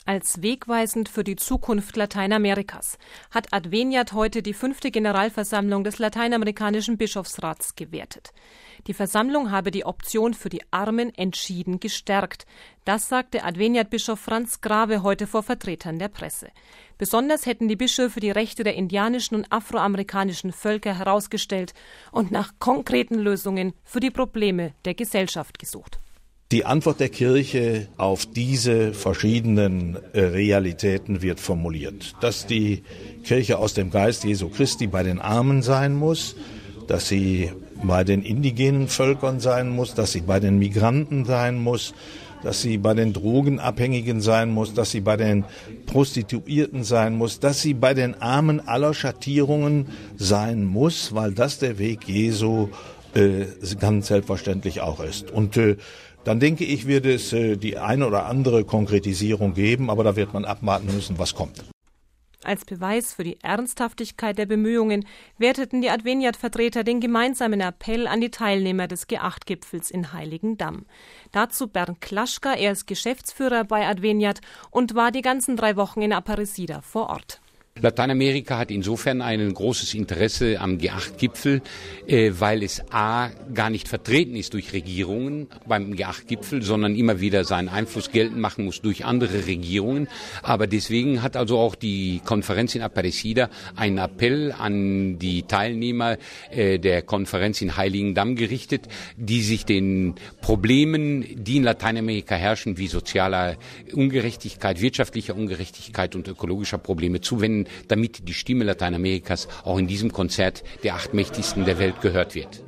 Als wegweisend für die Zukunft Lateinamerikas hat Adveniat heute die 5. Generalversammlung des Lateinamerikanischen Bischofsrats gewertet. Die Versammlung habe die Option für die Armen entschieden gestärkt. Das sagte Adveniat-Bischof Franz Grave heute vor Vertretern der Presse. Besonders hätten die Bischöfe die Rechte der indianischen und afroamerikanischen Völker herausgestellt und nach konkreten Lösungen für die Probleme der Gesellschaft gesucht. Die Antwort der Kirche auf diese verschiedenen Realitäten wird formuliert. Dass die Kirche aus dem Geist Jesu Christi bei den Armen sein muss, dass sie bei den indigenen Völkern sein muss, dass sie bei den Migranten sein muss, dass sie bei den Drogenabhängigen sein muss, dass sie bei den Prostituierten sein muss, dass sie bei den Armen aller Schattierungen sein muss, weil das der Weg Jesu ganz selbstverständlich auch ist. Und dann denke ich, wird es die eine oder andere Konkretisierung geben, aber da wird man abwarten müssen, was kommt. Als Beweis für die Ernsthaftigkeit der Bemühungen werteten die Adveniat-Vertreter den gemeinsamen Appell an die Teilnehmer des G8-Gipfels in Heiligendamm. Dazu Bernd Klaschka, er ist Geschäftsführer bei Adveniat und war die ganzen 3 Wochen in Aparecida vor Ort. Lateinamerika hat insofern ein großes Interesse am G8-Gipfel, weil es gar nicht vertreten ist durch Regierungen beim G8-Gipfel, sondern immer wieder seinen Einfluss geltend machen muss durch andere Regierungen. Aber deswegen hat also auch die Konferenz in Aparecida einen Appell an die Teilnehmer der Konferenz in Heiligendamm gerichtet, die sich den Problemen, die in Lateinamerika herrschen, wie sozialer Ungerechtigkeit, wirtschaftlicher Ungerechtigkeit und ökologischer Probleme zuwenden, damit die Stimme Lateinamerikas auch in diesem Konzert der 8 Mächtigsten der Welt gehört wird.